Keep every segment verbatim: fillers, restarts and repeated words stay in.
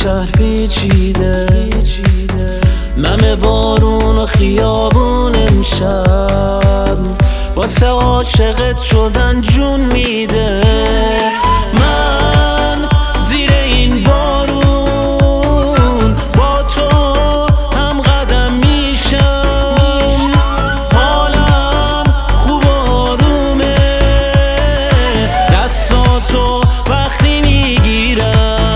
شهر پیچیده، نم بارون و خیابون امشب واسه عاشقت شدن جون میده. من زیر این بارون با تو هم قدم میشم، حالم خوب آرومه، دستاتو وقتی میگیرم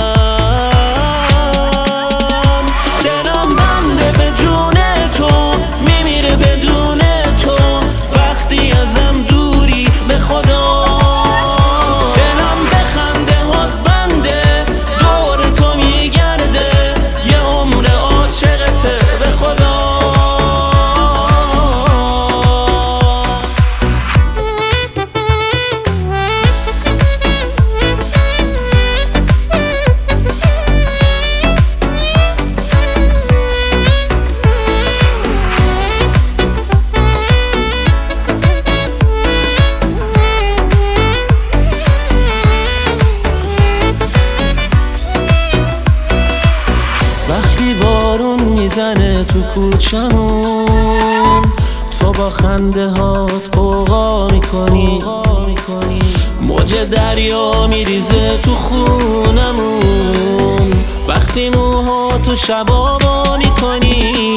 دلم بنده به جون تو، میمیره بدون تو وقتی ازم دوری به خدا. دلم بخنده هات بنده دور تو میگرده، یه عمر عاشقته به خدا. وقتی بارون میزنه تو کوچمون، تو با خنده هات قوقا میکنی، موج دریا میریزه تو خونمون. وقتی موهاتو شبابا میکنی